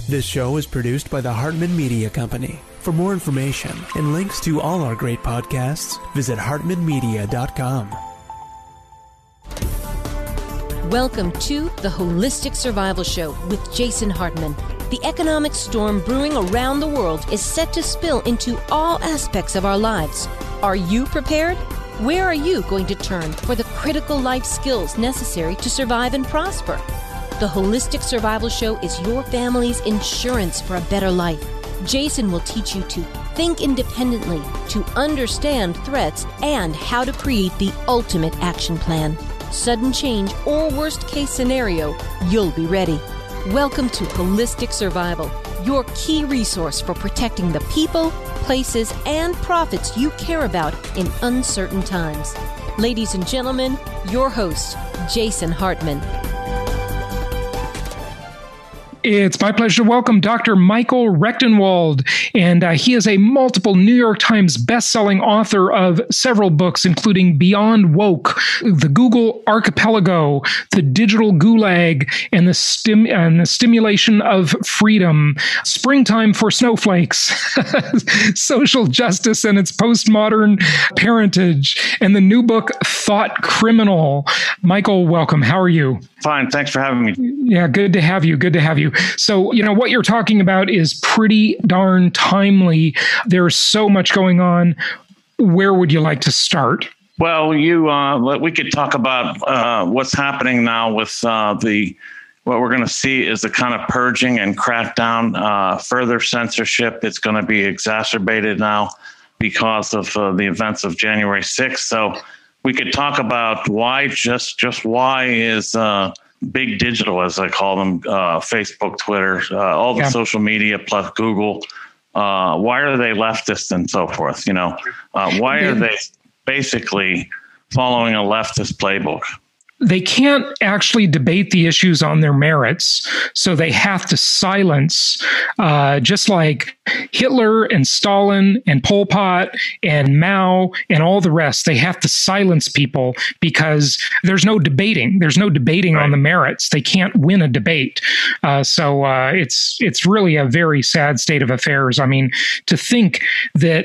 This show is produced by the Hartman Media Company. For more information and links to all our great podcasts, visit hartmanmedia.com. Welcome to the Holistic Survival Show with Jason Hartman. The economic storm brewing around the world is set to spill into all aspects of our lives. Are you prepared? Where are you going to turn for the critical life skills necessary to survive and prosper? The Holistic Survival Show is your family's insurance for a better life. Jason will teach you to think independently, to understand threats, and how to create the ultimate action plan. Sudden change or worst case scenario, you'll be ready. Welcome to Holistic Survival, your key resource for protecting the people, places, and profits you care about in uncertain times. Ladies and gentlemen, your host, Jason Hartman. It's my pleasure to welcome Dr. Michael Rectenwald, and he is a multiple New York Times best-selling author of several books, including Beyond Woke, The Google Archipelago, The Digital Gulag, and the Stimulation of Freedom, Springtime for Snowflakes, Social Justice and Its Postmodern Parentage, and the new book, Thought Criminal. Michael, welcome. How are you? Fine. Thanks for having me. Yeah, good to have you. Good to have you. So, what you're talking about is pretty darn timely. There's so much going on. Where would you like to start? Well, we could talk about what's happening now with what we're going to see is the kind of purging and crackdown, further censorship. It's going to be exacerbated now because of the events of January 6th. So we could talk about why, just why is big digital, as I call them, Facebook, Twitter, all the social media plus Google, why are they leftist and so forth? Why are they basically following a leftist playbook? They can't actually debate the issues on their merits, so they have to silence, just like Hitler and Stalin and Pol Pot and Mao and all the rest. They have to silence people because there's no debating. There's no debating on the merits. They can't win a debate. So it's really a very sad state of affairs. I mean, to think that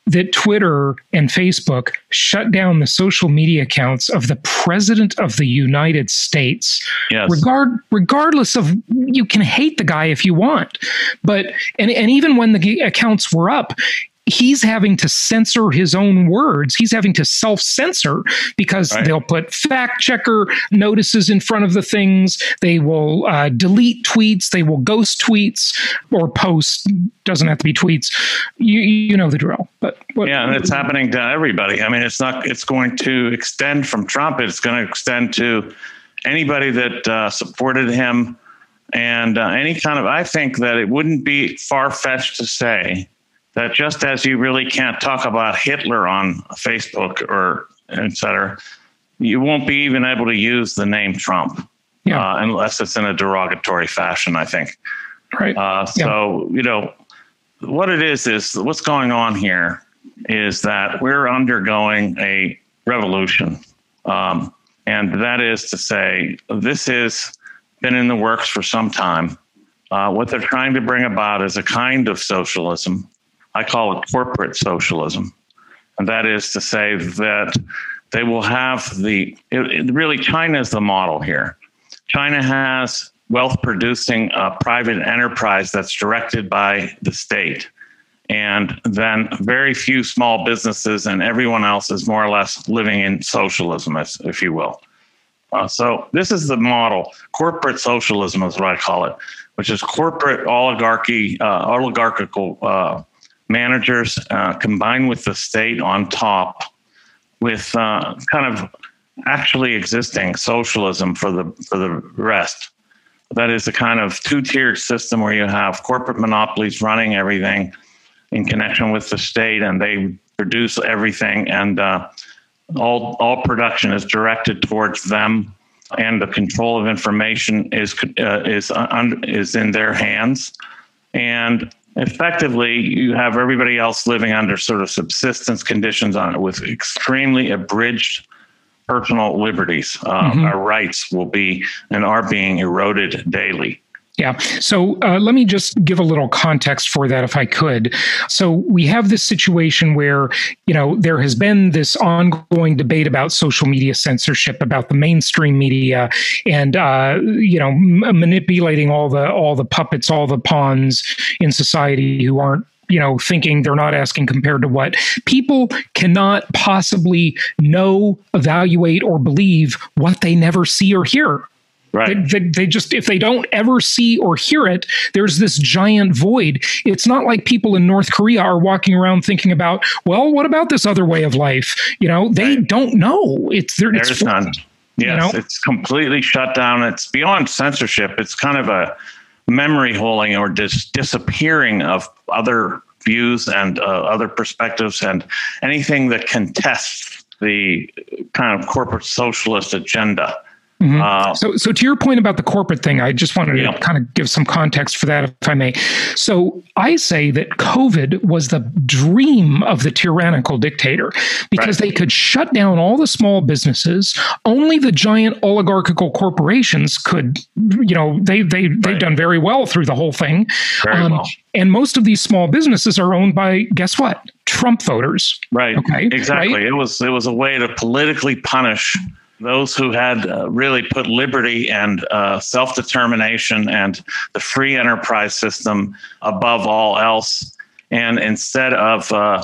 Twitter and Facebook shut down the social media accounts of the President of the United States. Yes. Regardless of, you can hate the guy if you want, but and even when the accounts were up, he's having to censor his own words. He's having to self-censor because they'll put fact-checker notices in front of the things. They will delete tweets. They will ghost tweets or post. Doesn't have to be tweets. You know the drill. But and it's happening to everybody. I mean, it's going to extend from Trump. It's going to extend to anybody that supported him and any kind of. I think that it wouldn't be far-fetched to say that just as you really can't talk about Hitler on Facebook or et cetera, you won't be even able to use the name Trump unless it's in a derogatory fashion, I think. Right. So, what it is what's going on here is that we're undergoing a revolution. And that is to say, this has been in the works for some time. What they're trying to bring about is a kind of socialism. I call it corporate socialism. And that is to say that they will have really China is the model here. China has wealth producing private enterprise that's directed by the state. And then very few small businesses and everyone else is more or less living in socialism, if you will. So this is the model. Corporate socialism is what I call it, which is corporate oligarchical managers combined with the state on top with kind of actually existing socialism for the rest. That is a kind of two-tiered system where you have corporate monopolies running everything in connection with the state, and they produce everything, and all production is directed towards them, and the control of information is in their hands. And effectively, you have everybody else living under sort of subsistence conditions with extremely abridged personal liberties. Our rights will be and are being eroded daily. Yeah. So let me just give a little context for that, if I could. So we have this situation where, there has been this ongoing debate about social media censorship, about the mainstream media, and manipulating all the puppets, all the pawns in society who aren't thinking, they're not asking compared to what. People cannot possibly know, evaluate, or believe what they never see or hear. Right. They just, if they don't ever see or hear it, there's this giant void. It's not like people in North Korea are walking around thinking about, well, what about this other way of life? They don't know. There's none. Yes, it's completely shut down. It's beyond censorship. It's kind of a memory holding or disappearing of other views and other perspectives and anything that contests the kind of corporate socialist agenda. Mm-hmm. So to your point about the corporate thing, I just wanted to kind of give some context for that, if I may. So I say that COVID was the dream of the tyrannical dictator because they could shut down all the small businesses. Only the giant oligarchical corporations could, they've done very well through the whole thing. Very well. And most of these small businesses are owned by, guess what? Trump voters. Right. Okay. Exactly. Right? It was a way to politically punish those who had really put liberty and self-determination and the free enterprise system above all else. And instead of, it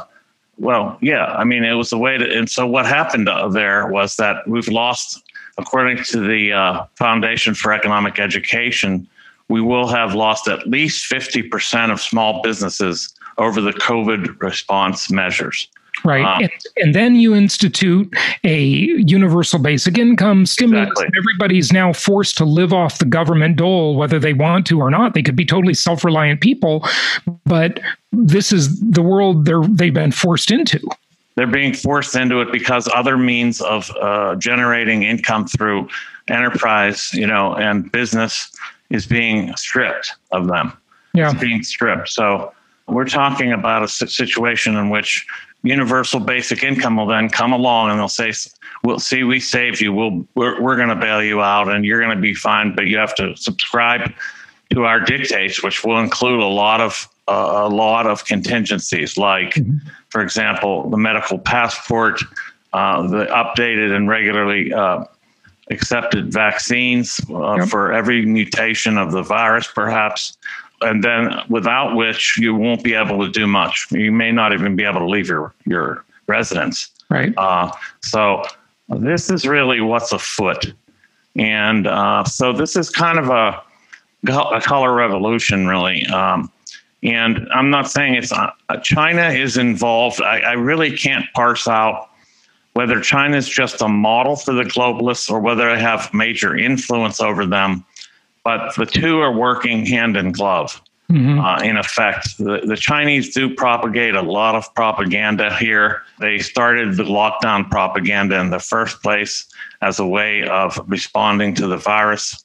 was a way to, and so what happened there was that we've lost, according to the Foundation for Economic Education, we will have lost at least 50% of small businesses over the COVID response measures. Right. And then you institute a universal basic income stimulus. Exactly. Everybody's now forced to live off the government dole, whether they want to or not. They could be totally self-reliant people, but this is the world they've been forced into. They're being forced into it because other means of generating income through enterprise, and business is being stripped of them. Yeah. It's being stripped. So we're talking about a situation in which universal basic income will then come along and they'll say, "We'll see, we saved you. We're going to bail you out, and you're going to be fine, but you have to subscribe to our dictates, which will include a lot of contingencies, like, for example, the medical passport, the updated and regularly accepted vaccines for every mutation of the virus, perhaps." And then without which you won't be able to do much. You may not even be able to leave your residence. Right. So this is really what's afoot. And so this is kind of a color revolution, really. And I'm not saying it's China is involved. I really can't parse out whether China is just a model for the globalists or whether they have major influence over them. But the two are working hand in glove, in effect. The Chinese do propagate a lot of propaganda here. They started the lockdown propaganda in the first place as a way of responding to the virus.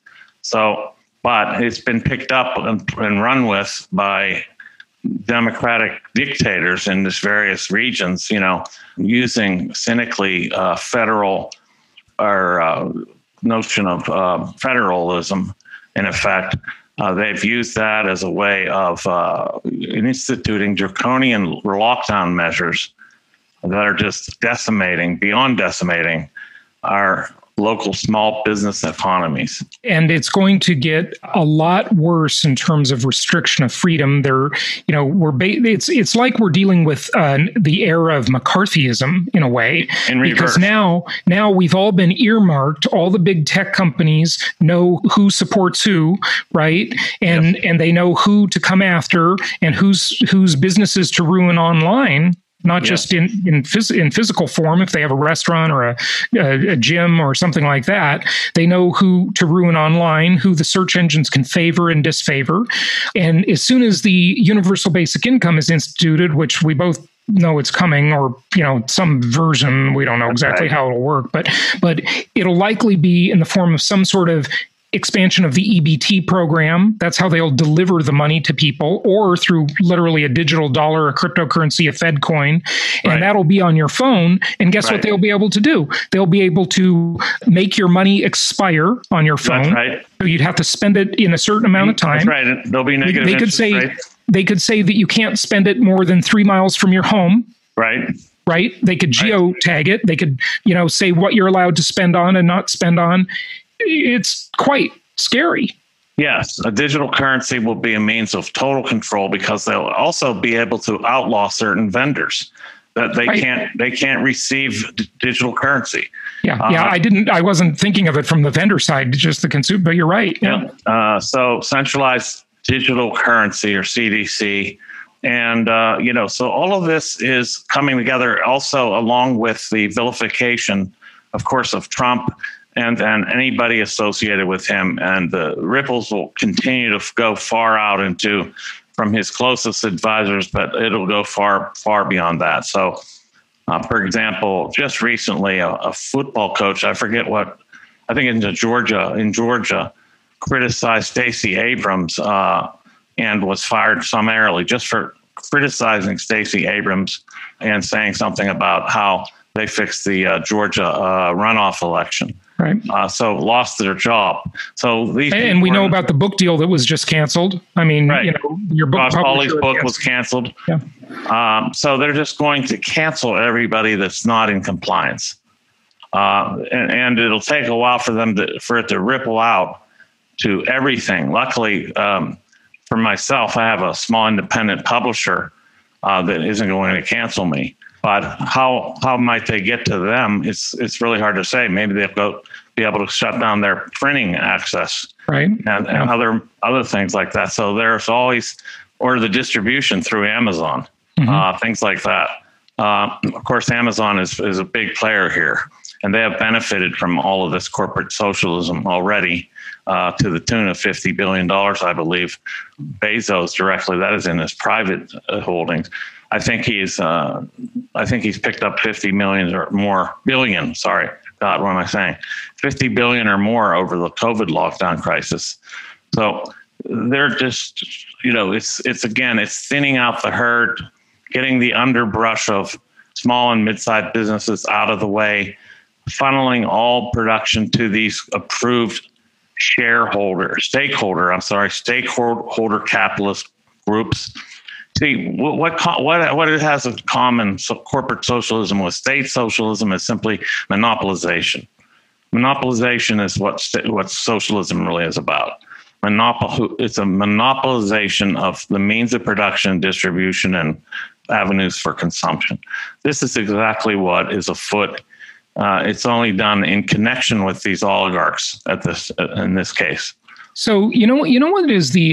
But it's been picked up and run with by democratic dictators in these various regions, using cynically federal or notion of federalism. In effect, they've used that as a way of instituting draconian lockdown measures that are just beyond decimating our local small business economies. And it's going to get a lot worse in terms of restriction of freedom. It's like we're dealing with the era of McCarthyism in a way, because now we've all been earmarked. All the big tech companies know who supports who, right? And they know who to come after and whose businesses to ruin online. Not just in physical form, if they have a restaurant or a gym or something like that. They know who to ruin online, who the search engines can favor and disfavor. And as soon as the universal basic income is instituted, which we both know it's coming, or some version, we don't know exactly how it'll work, but it'll likely be in the form of some sort of expansion of the EBT program. That's how they'll deliver the money to people, or through literally a digital dollar, a cryptocurrency, a Fed coin. And that'll be on your phone. And guess what they'll be able to do? They'll be able to make your money expire on your phone. That's right. So you'd have to spend it in a certain amount of time. That's right. There'll be negative interest rates. They could say that you can't spend it more than 3 miles from your home. Right? They could geotag it. They could, say what you're allowed to spend on and not spend on. It's quite scary. Yes, a digital currency will be a means of total control, because they'll also be able to outlaw certain vendors that they can't receive digital currency. I wasn't thinking of it from the vendor side, just the consumer, but you're right. So centralized digital currency, or CDC. And, so all of this is coming together also along with the vilification, of course, of Trump and anybody associated with him. And the ripples will continue to go far out from his closest advisors, but it'll go far, far beyond that. So, for example, just recently, a football coach, I think in Georgia, criticized Stacey Abrams and was fired summarily just for criticizing Stacey Abrams and saying something about how they fixed the Georgia runoff election. So lost their job. So we know about the book deal that was just canceled. I mean, your book, Ross Pauly's book was canceled. So they're just going to cancel everybody that's not in compliance, and it'll take a while for it to ripple out to everything. Luckily, for myself, I have a small independent publisher that isn't going to cancel me. But how might they get to them? It's really hard to say. Maybe they'll be able to shut down their printing access, and other things like that. So there's always, or the distribution through Amazon, things like that. Of course, Amazon is a big player here, and they have benefited from all of this corporate socialism already, to the tune of $50 billion, I believe. Bezos directly, that is in his private holdings. I think he's picked up 50 million or more billion. Sorry, God, what am I saying? 50 billion or more over the COVID lockdown crisis. So they're just, it's thinning out the herd, getting the underbrush of small and mid-sized businesses out of the way, funneling all production to these approved stakeholder capitalist groups. See, what it has in common, so corporate socialism with state socialism, is simply monopolization. Monopolization is what socialism really is about. It's a monopolization of the means of production, distribution, and avenues for consumption. This is exactly what is afoot. It's only done in connection with these oligarchs in this case. So you know what it is,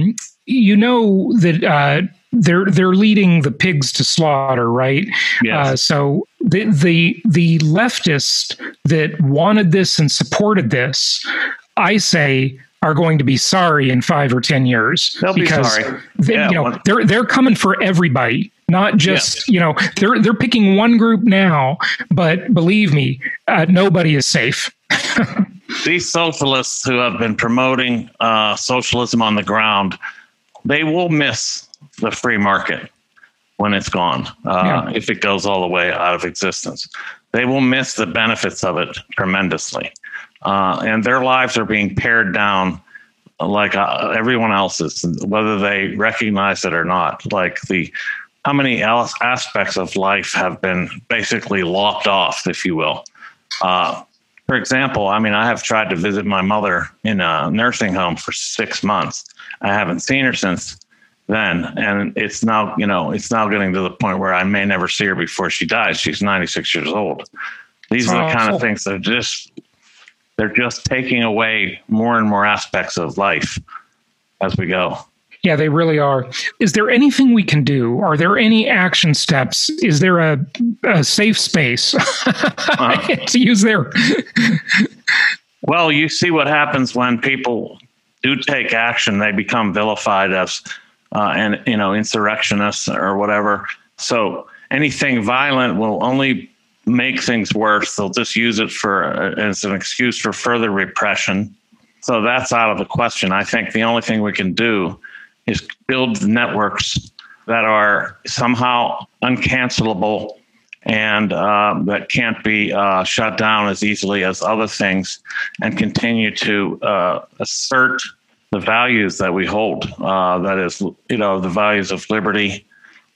that they're leading the pigs to slaughter, right? Yes. So the leftists that wanted this and supported this, I say, are going to be sorry in 5 or 10 years. They'll be sorry. They're coming for everybody, not just they're picking one group now, but believe me, nobody is safe. These socialists who have been promoting socialism on the ground, they will miss the free market when it's gone, if it goes all the way out of existence. They will miss the benefits of it tremendously. And their lives are being pared down like everyone else's, whether they recognize it or not. Like how many aspects of life have been basically lopped off, if you will. For example, I have tried to visit my mother in a nursing home for 6 months. I haven't seen her since then, and it's now getting to the point where I may never see her before she dies. She's 96 years old. These are the kind of things that they're just taking away more and more aspects of life as we go. Yeah, they really are. Is there anything we can do? Are there any action steps? Is there a safe space to use there? Well, you see what happens when people do take action. They become vilified as insurrectionists or whatever. So anything violent will only make things worse. They'll just use it as an excuse for further repression. So that's out of the question. I think the only thing we can do is build networks that are somehow uncancelable and that can't be shut down as easily as other things, and continue to assert the values that we hold. That is, the values of liberty,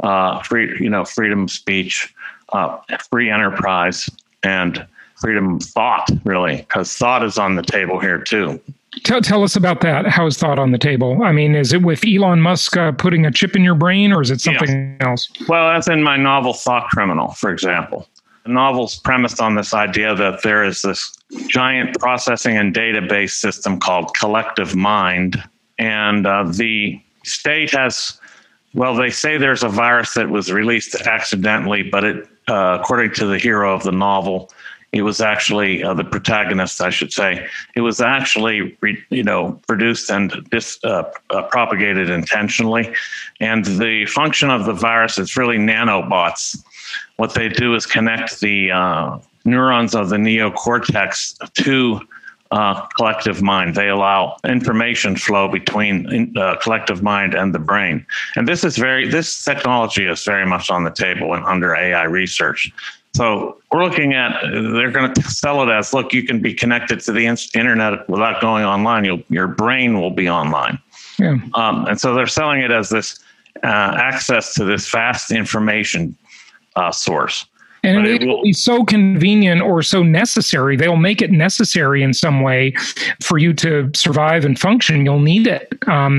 freedom of speech, free enterprise, and freedom of thought, really, because thought is on the table here too. Tell us about that. How is thought on the table? I mean, is it with Elon Musk putting a chip in your brain, or is it something else? Well, that's in my novel Thought Criminal, for example. The novel's premised on this idea that there is this giant processing and database system called collective mind. And the state has, they say there's a virus that was released accidentally, but it, according to the hero of the novel, it was actually the protagonist, I should say. It was actually, produced and propagated intentionally. And the function of the virus is really nanobots. What they do is connect the neurons of the neocortex to collective mind. They allow information flow between collective mind and the brain. And this technology is very much on the table and under AI research. So we're looking at, they're going to sell it as, look, you can be connected to the internet without going online. Your brain will be online. Yeah. And so they're selling it as this access to this vast information source. And it will be so convenient or so necessary. They'll make it necessary in some way for you to survive and function. You'll need it.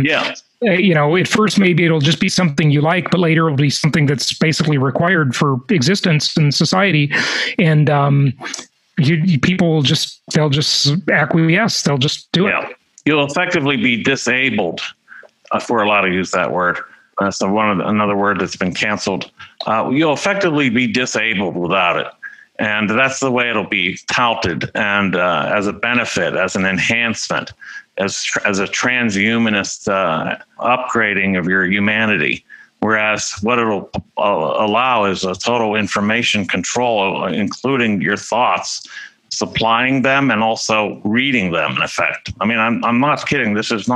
At first, maybe it'll just be something you like, but later it'll be something that's basically required for existence in society. And people will they'll just acquiesce. They'll just do it. You'll effectively be disabled, if we're allowed to use that word. That's another word that's been canceled. You'll effectively be disabled without it. And that's the way it'll be touted, and as a benefit, as an enhancement, as a transhumanist upgrading of your humanity. Whereas what it'll allow is a total information control, including your thoughts, supplying them and also reading them, in effect. I mean, I'm not kidding. This is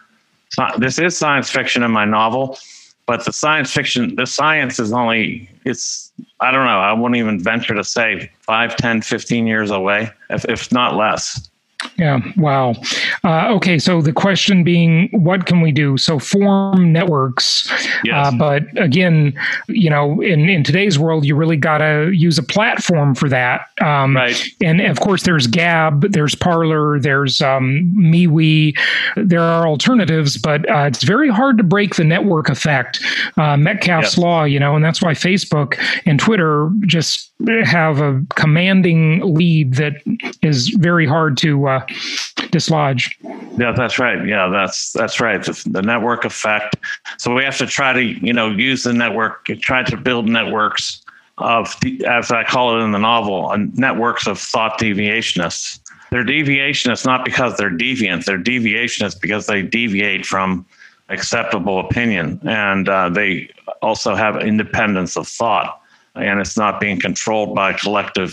science fiction in my novel, but the science is only, I don't know, I wouldn't even venture to say 5, 10, 15 years away, if not less. Yeah. Wow. Okay. So the question being, what can we do? So form networks. Yes. But again, in today's world, you really got to use a platform for that. Right. And of course, there's Gab, there's Parler, there's MeWe. There are alternatives, but it's very hard to break the network effect. Metcalfe's law, and that's why Facebook and Twitter just have a commanding lead that is very hard to dislodge. Yeah, that's right. Yeah, that's right. The network effect. So we have to try to, use the network, try to build networks of, as I call it in the novel, networks of thought deviationists. They're deviationists not because they're deviant. They're deviationists because they deviate from acceptable opinion, and they also have independence of thought, and it's not being controlled by a collective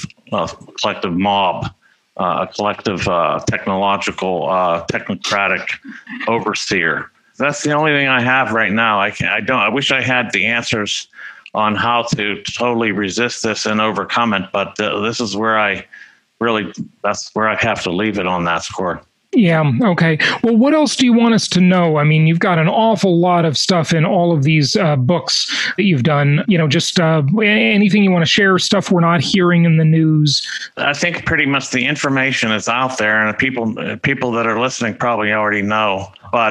mob. A collective technological technocratic overseer. That's the only thing I have right now. I wish I had the answers on how to totally resist this and overcome it, but this is where that's where I have to leave it on that score. Yeah. Okay. Well, what else do you want us to know? I mean, you've got an awful lot of stuff in all of these books that you've done. Just anything you want to share, stuff we're not hearing in the news. I think pretty much the information is out there, and people that are listening probably already know. But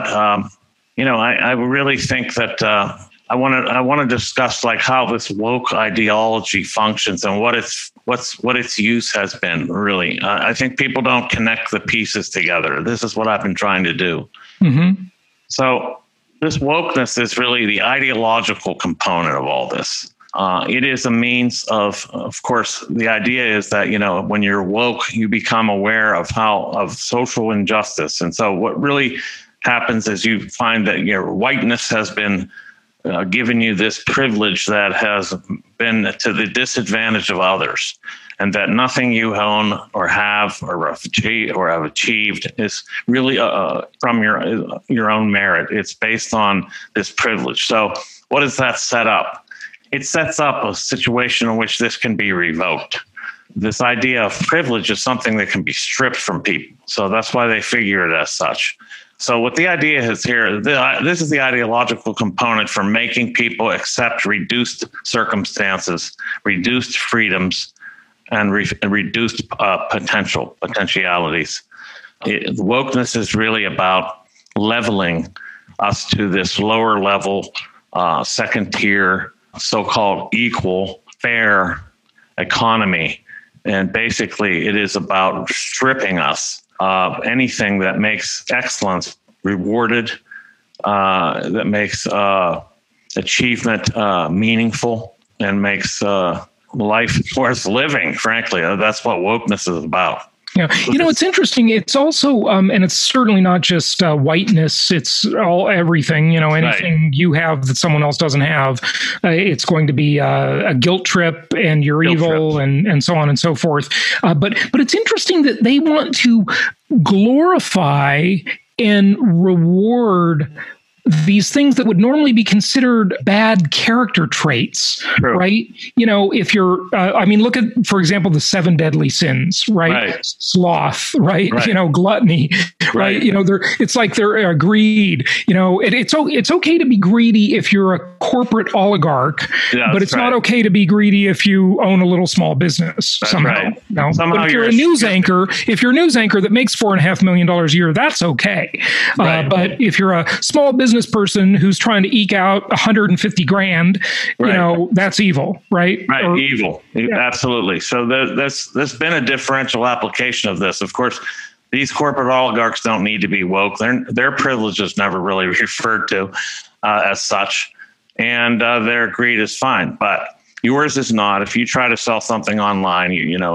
I really think that I want to discuss like how this woke ideology functions and what its use has been. Really, I think people don't connect the pieces together. This is what I've been trying to do. Mm-hmm. So this wokeness is really the ideological component of all this. It is a means of course, the idea is that when you're woke, you become aware of social injustice, and so what really happens is you find that your whiteness has been given you this privilege that has been to the disadvantage of others. and that nothing you own or have achieved is really from your own merit. It's based on this privilege. So what does that set up? It sets up a situation in which this can be revoked. This idea of privilege is something that can be stripped from people. So that's why they figure it as such. So what the idea is here, this is the ideological component for making people accept reduced circumstances, reduced freedoms, and reduced potentialities. Wokeness is really about leveling us to this lower level, second tier, so-called equal, fair economy. And basically, it is about stripping us of anything that makes excellence rewarded, that makes achievement meaningful, and makes life worth living, frankly. That's what wokeness is about. Yeah, it's interesting. It's also, and it's certainly not just whiteness. It's everything. Anything right. you have that someone else doesn't have, it's going to be a guilt trip, and you're evil, and so on and so forth. But it's interesting that they want to glorify and reward these things that would normally be considered bad character traits, True. Right? If you're, look at, for example, the 7 deadly sins, right? Sloth, right? Gluttony, right? It's like they're greed. It's okay to be greedy if you're a corporate oligarch, but it's not okay to be greedy if you own a little small business somehow. Right. Somehow but if you're a news anchor that makes $4.5 million a year, that's okay. Right. But if you're a small business person who's trying to eke out $150,000, that's evil, right? Right, evil, absolutely. So there's been a differential application of this. Of course, these corporate oligarchs don't need to be woke. Their privilege is never really referred to as such, and their greed is fine. But yours is not. If you try to sell something online,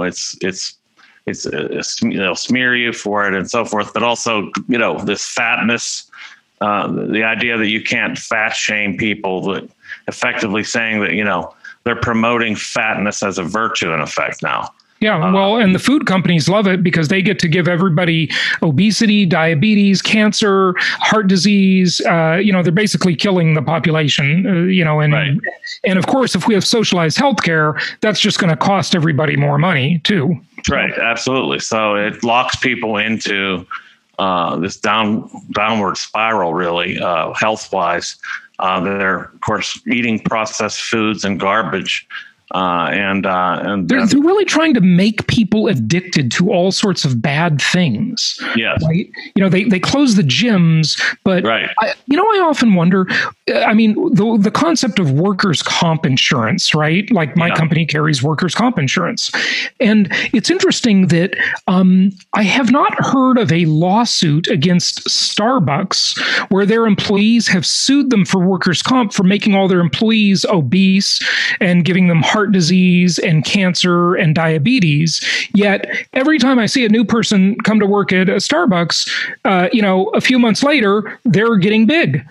they'll smear you for it and so forth. But also, this fatness. The idea that you can't fat shame people, that effectively saying that, they're promoting fatness as a virtue in effect now. Yeah, well, and the food companies love it because they get to give everybody obesity, diabetes, cancer, heart disease. They're basically killing the population, and of course, if we have socialized healthcare, that's just going to cost everybody more money too. Right, absolutely. So it locks people into this downward spiral, really, health-wise. They're, of course, eating processed foods and garbage. And they're really trying to make people addicted to all sorts of bad things. Yes. Right? They close the gyms, but right. I often wonder, the concept of workers' comp insurance, right? Like my company carries workers' comp insurance. And it's interesting that I have not heard of a lawsuit against Starbucks where their employees have sued them for workers' comp for making all their employees obese and giving them heart disease and cancer and diabetes. Yet every time I see a new person come to work at a Starbucks, a few months later, they're getting big.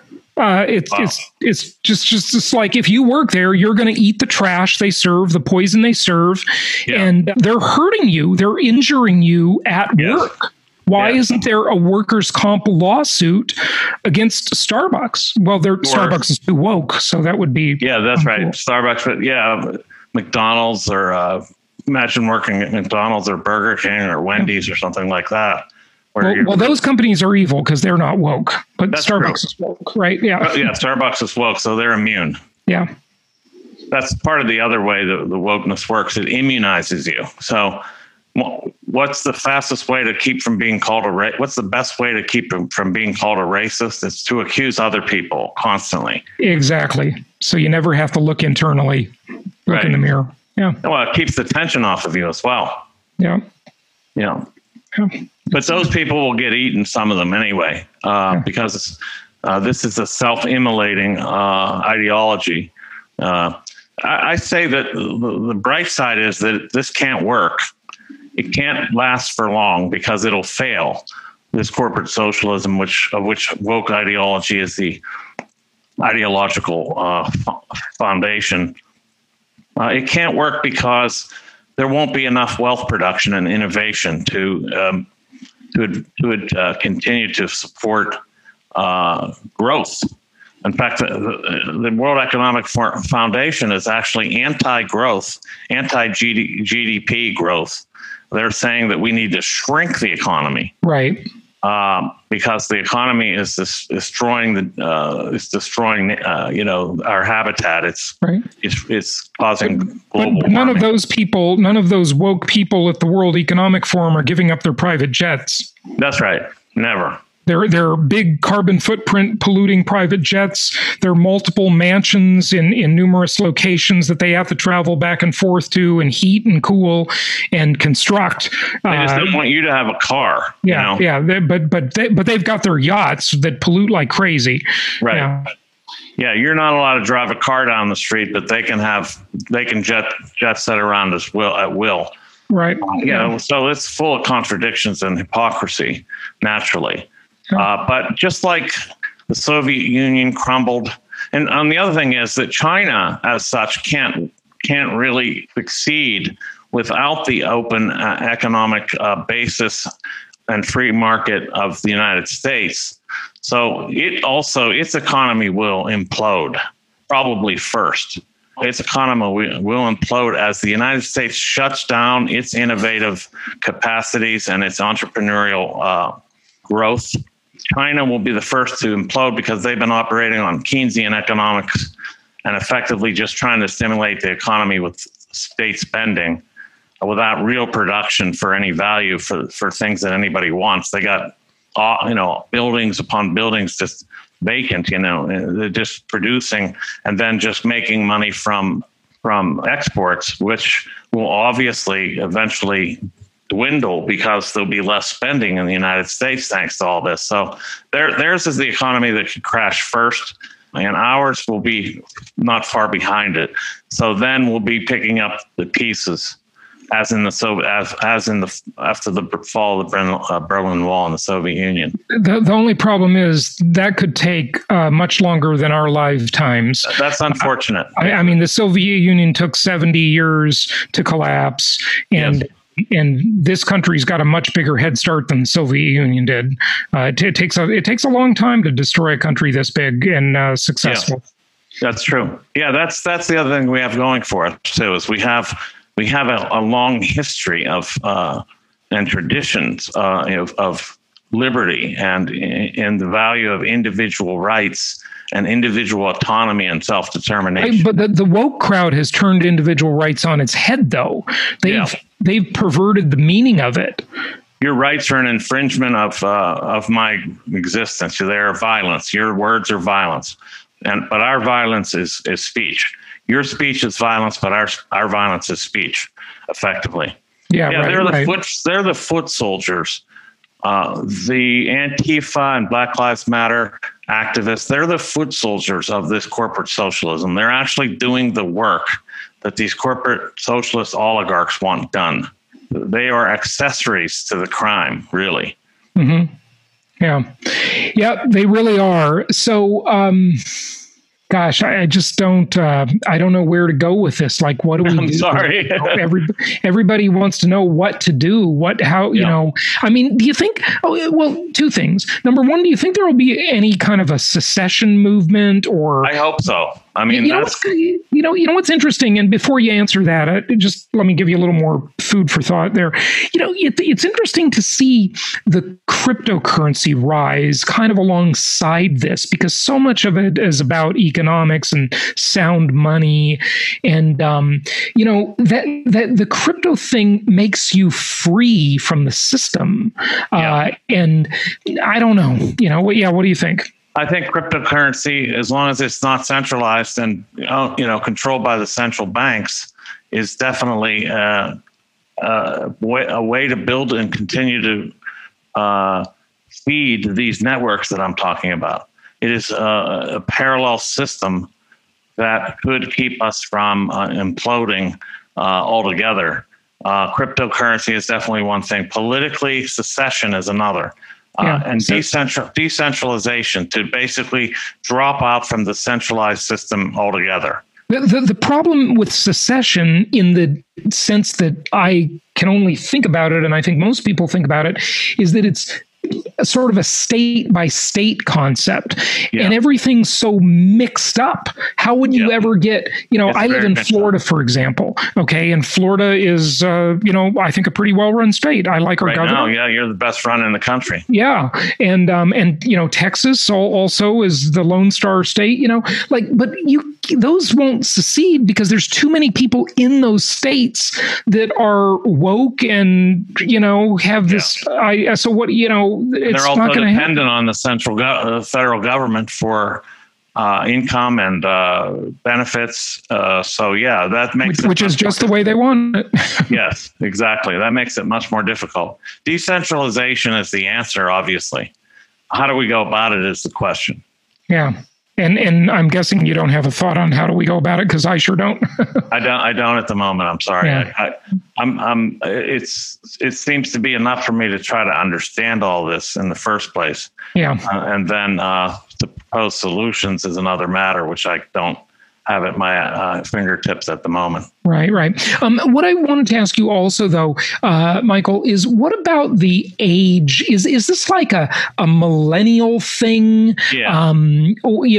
It's just like if you work there, you're going to eat the trash they serve, the poison they serve, and they're hurting you. They're injuring you at work. Why isn't there a workers' comp lawsuit against Starbucks? Well, Starbucks is too woke, so that would be... Yeah, that's right. Starbucks, but McDonald's, or imagine working at McDonald's or Burger King or Wendy's or something like that. Well, those companies are evil because they're not woke, but Starbucks is woke, right? Yeah. Starbucks is woke, so they're immune. Yeah. That's part of the other way the wokeness works. It immunizes you. So what's the fastest way to keep from being called what's the best way to keep from being called a racist? It's to accuse other people constantly. Exactly. So you never have to look internally, look in the mirror. Yeah. Well, it keeps the tension off of you as well. Yeah. But those people will get eaten, some of them anyway, because this is a self-immolating ideology. I say that the bright side is that this can't work. It can't last for long because it'll fail. This corporate socialism, of which woke ideology is the ideological foundation, it can't work because there won't be enough wealth production and innovation to continue to support growth. In fact, the World Economic Foundation is actually anti-growth, anti-GDP growth. They're saying that we need to shrink the economy, right? Because the economy is destroying our habitat. It's causing global but none warming. of those people, none of those woke people at the World Economic Forum are giving up their private jets. That's right. Never. They're big carbon footprint polluting private jets. There are multiple mansions in numerous locations that they have to travel back and forth to and heat and cool and construct. They just don't want you to have a car. Yeah, but they've got their yachts that pollute like crazy. Right. Yeah, you're not allowed to drive a car down the street, but they can jet set around at will. Right. So it's full of contradictions and hypocrisy, naturally. But just like the Soviet Union crumbled, and the other thing is that China, as such, can't really succeed without the open economic basis and free market of the United States. So its economy will implode, probably first. Its economy will implode as the United States shuts down its innovative capacities and its entrepreneurial growth. China will be the first to implode because they've been operating on Keynesian economics and effectively just trying to stimulate the economy with state spending without real production for any value for things that anybody wants. They got, buildings upon buildings just vacant, they're just producing and then just making money from exports, which will obviously eventually dwindle because there'll be less spending in the United States thanks to all this. So theirs is the economy that could crash first, and ours will be not far behind it. So then we'll be picking up the pieces, after the fall of the Berlin Wall and the Soviet Union. The only problem is that could take much longer than our lifetimes. That's unfortunate. I mean, the Soviet Union took 70 years to collapse, and yes. And this country's got a much bigger head start than the Soviet Union did. It takes a long time to destroy a country this big and successful. Yeah, that's true. Yeah, that's the other thing we have going for us too. Is we have a long history of and traditions of liberty and the value of individual rights and individual autonomy and self-determination. But the woke crowd has turned individual rights on its head, though. They've perverted the meaning of it. Your rights are an infringement of my existence. They are violence. Your words are violence, but our violence is speech. Your speech is violence, but our violence is speech, effectively. Yeah, right, they're the foot soldiers. The Antifa and Black Lives Matter activists, they're the foot soldiers of this corporate socialism. They're actually doing the work that these corporate socialist oligarchs want done. They are accessories to the crime, really. Mm-hmm. Yeah, they really are. So, gosh, I just don't. I don't know where to go with this. Like, what do we do? I'm sorry. Everybody wants to know what to do. How? You know? I mean, do you think? Oh, well, two things. Number one, do you think there will be any kind of a secession movement? Or I hope so. I mean, you know what's interesting. And before you answer that, just let me give you a little more food for thought there. It's interesting to see the cryptocurrency rise kind of alongside this, because so much of it is about economics and sound money, and that the crypto thing makes you free from the system. And I don't know. What do you think? I think cryptocurrency, as long as it's not centralized and controlled by the central banks, is definitely a way to build and continue to feed these networks that I'm talking about. It is a parallel system that could keep us from imploding altogether. Cryptocurrency is definitely one thing. Politically, secession is another. And decentralization, to basically drop out from the centralized system altogether. The problem with secession, in the sense that I can only think about it, and I think most people think about it, is that it's sort of a state by state concept, and everything's so mixed up. How would you ever get, I live in Florida, for example. Okay. And Florida is, I think a pretty well-run state. I like our governor. Now, you're the best run in the country. Yeah. And Texas also is the Lone Star state, but those won't secede because there's too many people in those states that are woke and, have this, so what, it's they're also not dependent on the federal government for income and benefits. That makes which is just the way they want it. Yes, exactly. That makes it much more difficult. Decentralization is the answer, obviously. How do we go about it is the question. Yeah. And I'm guessing you don't have a thought on how do we go about it, because I sure don't. I don't at the moment. I'm sorry. Yeah. It seems to be enough for me to try to understand all this in the first place. Yeah. And then to propose solutions is another matter, which I don't have at my fingertips at the moment. Right. What I wanted to ask you also, though, Michael, is what about the age? Is this like a millennial thing? Yeah. And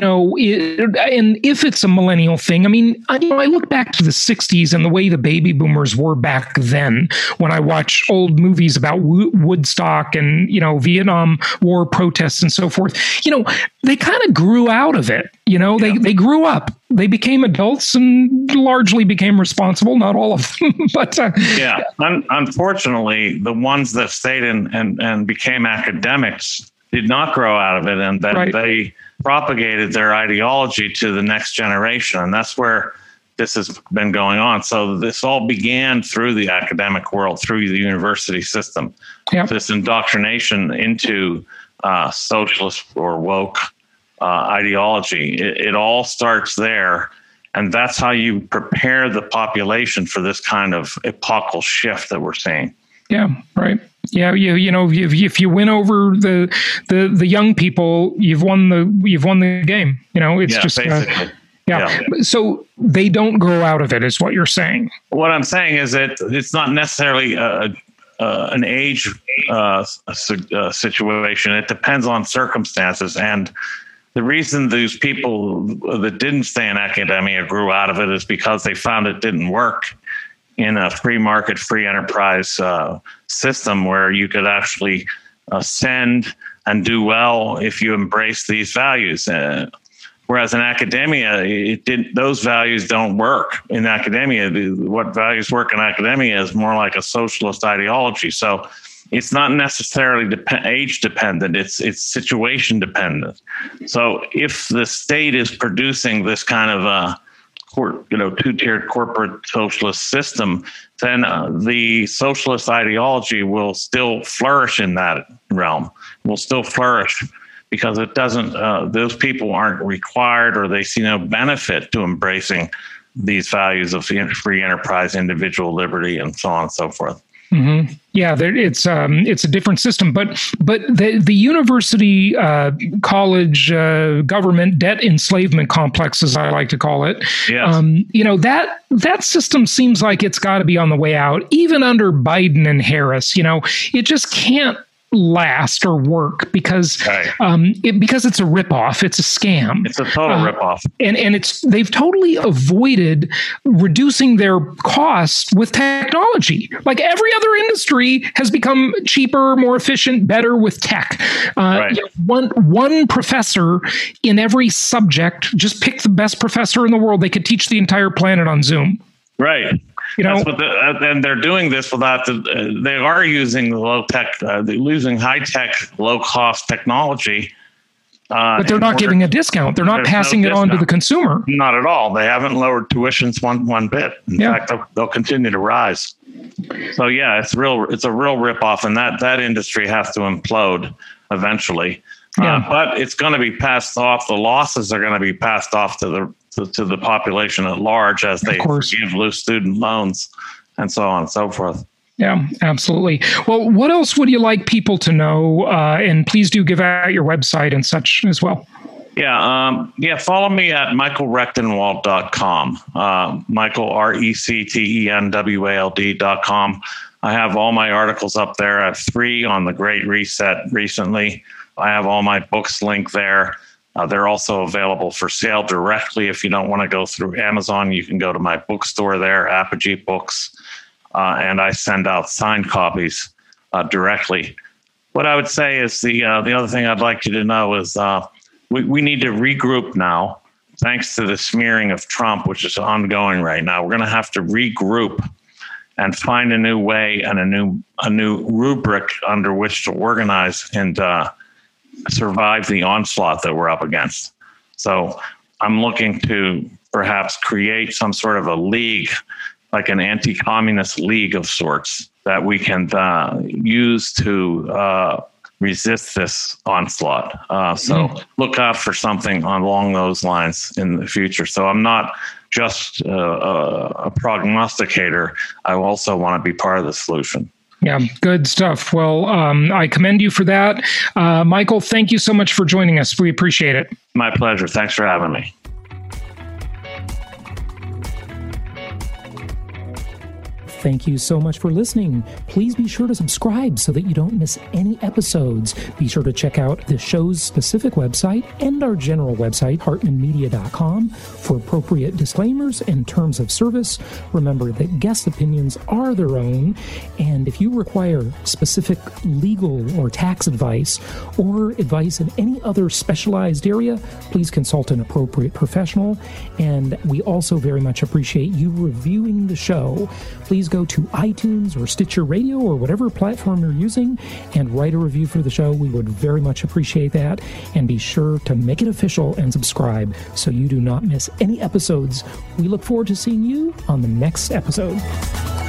if it's a millennial thing, I mean, I look back to the 60s and the way the baby boomers were back then when I watch old movies about Woodstock and, Vietnam War protests and so forth. They kind of grew out of it. They grew up. They became adults and largely became responsible. Not all of them, but unfortunately, the ones that stayed and became academics did not grow out of it, and then they propagated their ideology to the next generation, and that's where this has been going on. So this all began through the academic world, through the university system. Yep. This indoctrination into socialist or woke ideology. It all starts there. And that's how you prepare the population for this kind of epochal shift that we're seeing. Yeah, right. Yeah, if you win over the young people, you've won the game. It's just basically. So they don't grow out of it, is what you're saying. What I'm saying is that it's not necessarily an age situation. It depends on circumstances. And the reason these people that didn't stay in academia grew out of it is because they found it didn't work in a free market, free enterprise system where you could actually ascend and do well if you embrace these values. Whereas in academia, those values don't work in academia. What values work in academia is more like a socialist ideology. So it's not necessarily age dependent. It's situation dependent. So if the state is producing this kind of two-tiered corporate socialist system, then the socialist ideology will still flourish in that realm. Will still flourish because it doesn't. Those people aren't required, or they see no benefit to embracing these values of free enterprise, individual liberty, and so on and so forth. Mm-hmm. Yeah, it's a different system, but the university, college, government debt enslavement complex, as I like to call it, yes. That system seems like it's got to be on the way out, even under Biden and Harris. It just can't last or work because because it's a ripoff. It's a scam. It's a total ripoff. And they've totally avoided reducing their costs with technology. Like every other industry has become cheaper, more efficient, better with tech. One professor in every subject, just pick the best professor in the world. They could teach the entire planet on Zoom. Right. And they're doing this without they are using the low tech, using high tech, low cost technology. But they're not giving a discount. They're not passing it on to the consumer. Not at all. They haven't lowered tuitions one bit. In fact, they'll continue to rise. So it's a real ripoff, and that industry has to implode eventually. But it's going to be passed off. The losses are going to be passed off to the population at large as they give loose student loans and so on and so forth. Yeah, absolutely. Well, what else would you like people to know? And please do give out your website and such as well. Follow me at michaelrechtenwald.com. Michael, RECTENWALD.com. I have all my articles up there. I have 3 on the Great Reset recently. I have all my books linked there. They're also available for sale directly. If you don't want to go through Amazon, you can go to my bookstore there, Apogee Books, and I send out signed copies directly. What I would say is the other thing I'd like you to know is we need to regroup now. Thanks to the smearing of Trump, which is ongoing right now, we're going to have to regroup and find a new way and a new rubric under which to organize and survive the onslaught that we're up against. So I'm looking to perhaps create some sort of a league, like an anti-communist league of sorts, that we can use to resist this onslaught. Look out for something along those lines in the future. So I'm not just a prognosticator. I also want to be part of the solution. Yeah, good stuff. Well, I commend you for that. Michael, thank you so much for joining us. We appreciate it. My pleasure. Thanks for having me. Thank you so much for listening. Please be sure to subscribe so that you don't miss any episodes. Be sure to check out the show's specific website and our general website, hartmanmedia.com, for appropriate disclaimers and terms of service. Remember that guest opinions are their own, and if you require specific legal or tax advice or advice in any other specialized area, please consult an appropriate professional. And we also very much appreciate you reviewing the show. Please go to iTunes or Stitcher Radio or whatever platform you're using and write a review for the show. We would very much appreciate that. And be sure to make it official and subscribe so you do not miss any episodes. We look forward to seeing you on the next episode.